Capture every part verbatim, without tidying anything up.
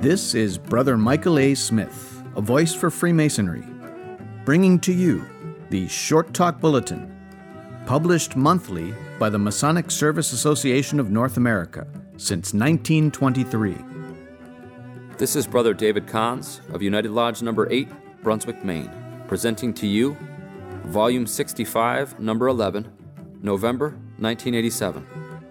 This is Brother Michael A. Smith, a voice for Freemasonry, bringing to you the Short Talk Bulletin, published monthly by the Masonic Service Association of North America since nineteen twenty-three. This is Brother David Kahns of United Lodge Number eight, Brunswick, Maine, presenting to you Volume sixty-five, Number eleven, November nineteen eighty-seven.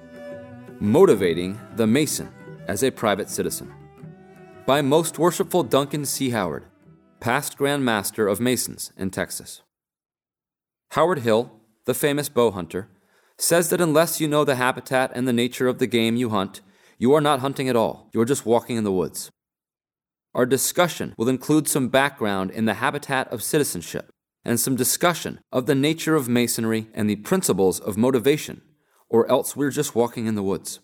Motivating the Mason as a Private Citizen, by Most Worshipful Duncan C. Howard, past Grand Master of Masons in Texas. Howard Hill, the famous bow hunter, says that unless you know the habitat and the nature of the game you hunt, you are not hunting at all. You are just walking in the woods. Our discussion will include some background in the habitat of citizenship and some discussion of the nature of Masonry and the principles of motivation, or else we're just walking in the woods.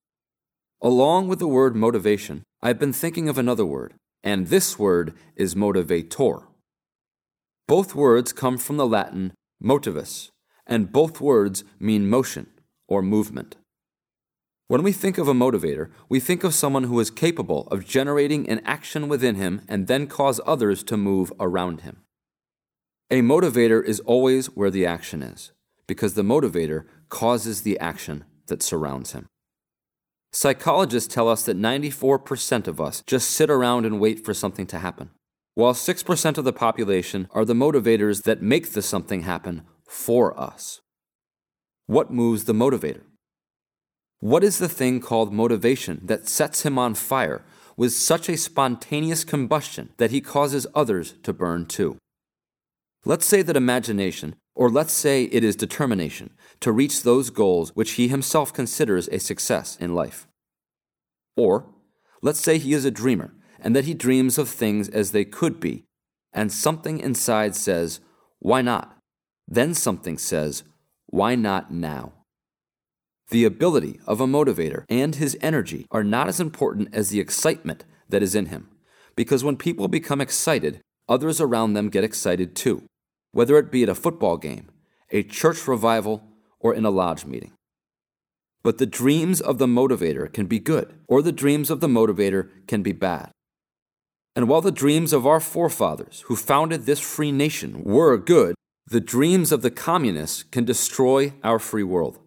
Along with the word motivation, I've been thinking of another word, and this word is motivator. Both words come from the Latin motivus, and both words mean motion or movement. When we think of a motivator, we think of someone who is capable of generating an action within him and then cause others to move around him. A motivator is always where the action is, because the motivator causes the action that surrounds him. Psychologists tell us that ninety-four percent of us just sit around and wait for something to happen, while six percent of the population are the motivators that make the something happen for us. What moves the motivator? What is the thing called motivation that sets him on fire with such a spontaneous combustion that he causes others to burn too? Let's say that imagination, or let's say it is determination, to reach those goals which he himself considers a success in life. Or, let's say he is a dreamer, and that he dreams of things as they could be, and something inside says, why not? Then something says, why not now? The ability of a motivator and his energy are not as important as the excitement that is in him, because when people become excited, others around them get excited too, whether it be at a football game, a church revival, or in a lodge meeting. But the dreams of the motivator can be good, or the dreams of the motivator can be bad. And while the dreams of our forefathers who founded this free nation were good, the dreams of the communists can destroy our free world.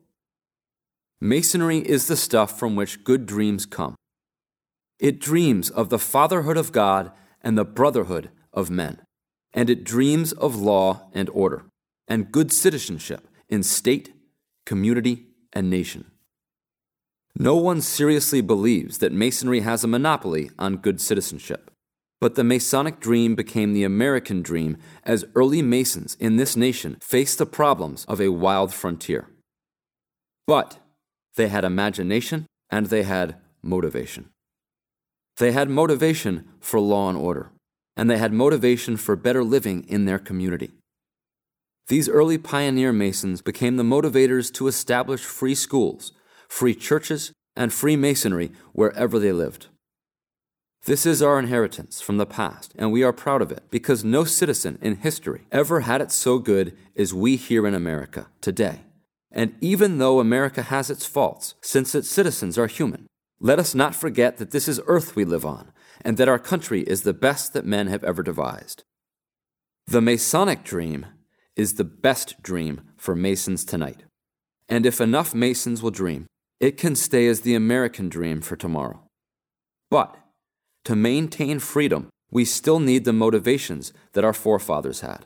Masonry is the stuff from which good dreams come. It dreams of the fatherhood of God and the brotherhood of men, and it dreams of law and order, and good citizenship in state, community, and nation. No one seriously believes that Masonry has a monopoly on good citizenship, but the Masonic dream became the American dream as early Masons in this nation faced the problems of a wild frontier. But they had imagination and they had motivation. They had motivation for law and order, and they had motivation for better living in their community. These early pioneer Masons became the motivators to establish free schools, free churches, and free Masonry wherever they lived. This is our inheritance from the past, and we are proud of it because no citizen in history ever had it so good as we here in America today. And even though America has its faults, since its citizens are human, let us not forget that this is earth we live on, and that our country is the best that men have ever devised. The Masonic dream is the best dream for Masons tonight. And if enough Masons will dream, it can stay as the American dream for tomorrow. But to maintain freedom, we still need the motivations that our forefathers had.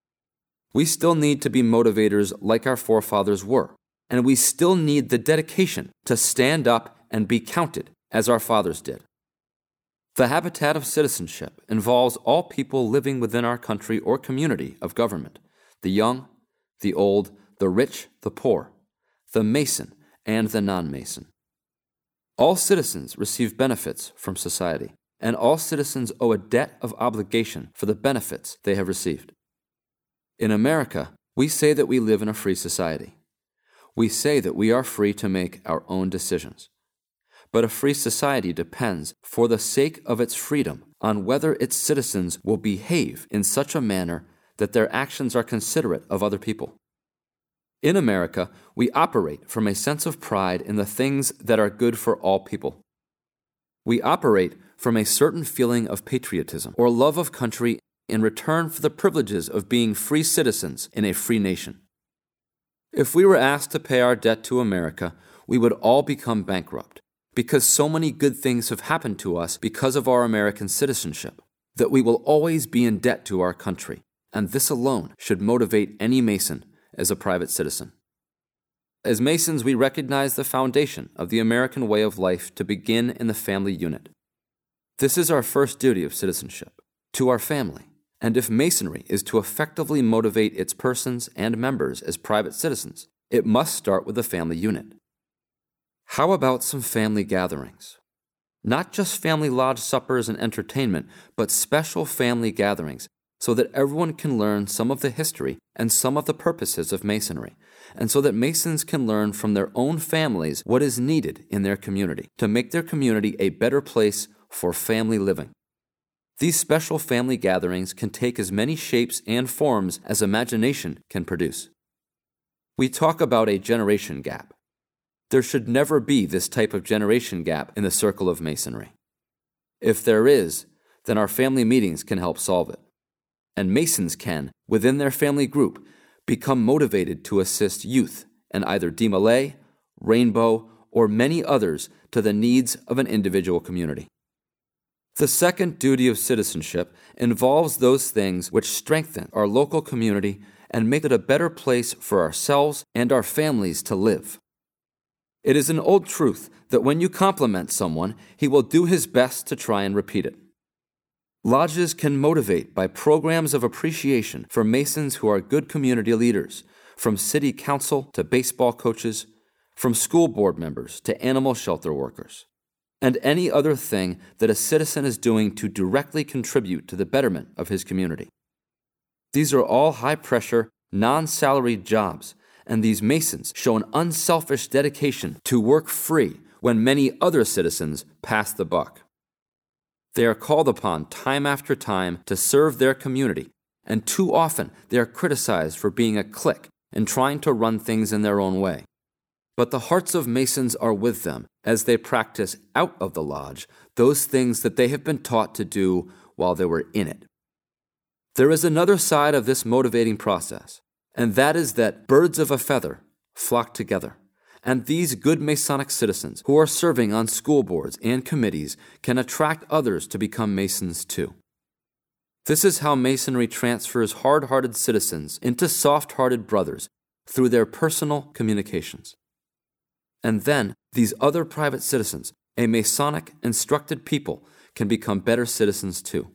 We still need to be motivators like our forefathers were, and we still need the dedication to stand up and be counted as our fathers did. The habitat of citizenship involves all people living within our country or community of government, the young, the old, the rich, the poor, the Mason, and the non-Mason. All citizens receive benefits from society, and all citizens owe a debt of obligation for the benefits they have received. In America, we say that we live in a free society. We say that we are free to make our own decisions. But a free society depends, for the sake of its freedom, on whether its citizens will behave in such a manner that their actions are considerate of other people. In America, we operate from a sense of pride in the things that are good for all people. We operate from a certain feeling of patriotism or love of country in return for the privileges of being free citizens in a free nation. If we were asked to pay our debt to America, we would all become bankrupt, because so many good things have happened to us because of our American citizenship, that we will always be in debt to our country, and this alone should motivate any Mason as a private citizen. As Masons, we recognize the foundation of the American way of life to begin in the family unit. This is our first duty of citizenship, to our family, and if Masonry is to effectively motivate its persons and members as private citizens, it must start with the family unit. How about some family gatherings? Not just family lodge suppers and entertainment, but special family gatherings so that everyone can learn some of the history and some of the purposes of Masonry, and so that Masons can learn from their own families what is needed in their community to make their community a better place for family living. These special family gatherings can take as many shapes and forms as imagination can produce. We talk about a generation gap. There should never be this type of generation gap in the circle of Masonry. If there is, then our family meetings can help solve it. And Masons can, within their family group, become motivated to assist youth in either D-Malay, Rainbow, or many others to the needs of an individual community. The second duty of citizenship involves those things which strengthen our local community and make it a better place for ourselves and our families to live. It is an old truth that when you compliment someone, he will do his best to try and repeat it. Lodges can motivate by programs of appreciation for Masons who are good community leaders, from city council to baseball coaches, from school board members to animal shelter workers, and any other thing that a citizen is doing to directly contribute to the betterment of his community. These are all high-pressure, non-salaried jobs, and these Masons show an unselfish dedication to work free when many other citizens pass the buck. They are called upon time after time to serve their community, and too often they are criticized for being a clique and trying to run things in their own way. But the hearts of Masons are with them as they practice out of the lodge those things that they have been taught to do while they were in it. There is another side of this motivating process, and that is that birds of a feather flock together, and these good Masonic citizens who are serving on school boards and committees can attract others to become Masons too. This is how Masonry transfers hard-hearted citizens into soft-hearted brothers through their personal communications. And then these other private citizens, a Masonic instructed people, can become better citizens too.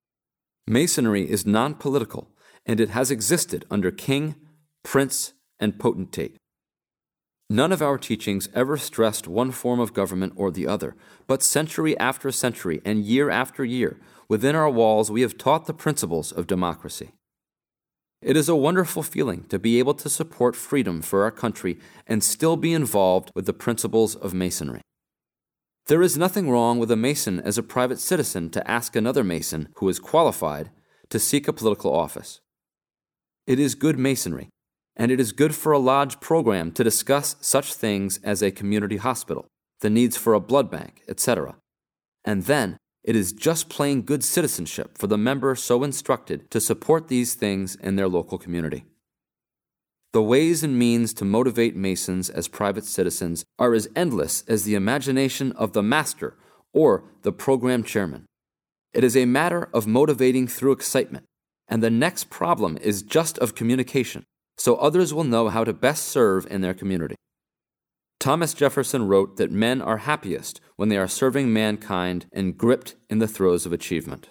Masonry is non-political, and it has existed under king, prince, and potentate. None of our teachings ever stressed one form of government or the other, but century after century and year after year, within our walls we have taught the principles of democracy. It is a wonderful feeling to be able to support freedom for our country and still be involved with the principles of Masonry. There is nothing wrong with a Mason as a private citizen to ask another Mason who is qualified to seek a political office. It is good Masonry, and it is good for a lodge program to discuss such things as a community hospital, the needs for a blood bank, et cetera. And then it is just plain good citizenship for the member so instructed to support these things in their local community. The ways and means to motivate Masons as private citizens are as endless as the imagination of the master or the program chairman. It is a matter of motivating through excitement, and the next problem is just of communication, so others will know how to best serve in their community. Thomas Jefferson wrote that men are happiest when they are serving mankind and gripped in the throes of achievement.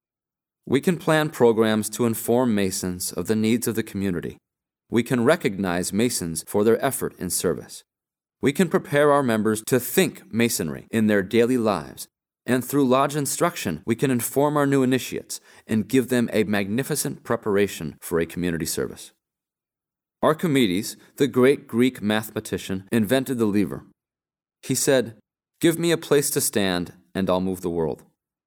We can plan programs to inform Masons of the needs of the community. We can recognize Masons for their effort in service. We can prepare our members to think Masonry in their daily lives, and through lodge instruction, we can inform our new initiates and give them a magnificent preparation for a community service. Archimedes, the great Greek mathematician, invented the lever. He said, "Give me a place to stand, and I'll move the world."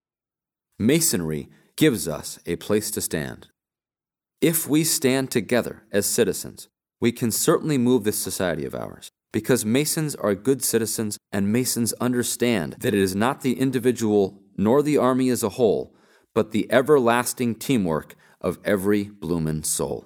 Masonry gives us a place to stand. If we stand together as citizens, we can certainly move this society of ours, because Masons are good citizens and Masons understand that it is not the individual nor the Army as a whole, but the everlasting teamwork of every bloomin' soul.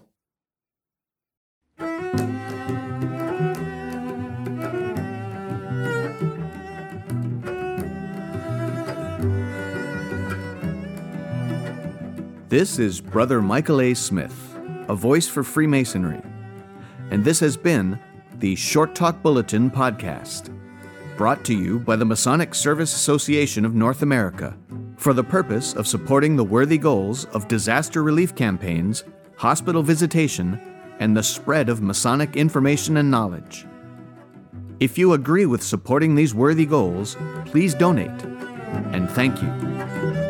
This is Brother Michael A. Smith, a voice for Freemasonry, and this has been the Short Talk Bulletin podcast, brought to you by the Masonic Service Association of North America for the purpose of supporting the worthy goals of disaster relief campaigns, hospital visitation, and the spread of Masonic information and knowledge. If you agree with supporting these worthy goals, please donate, and thank you.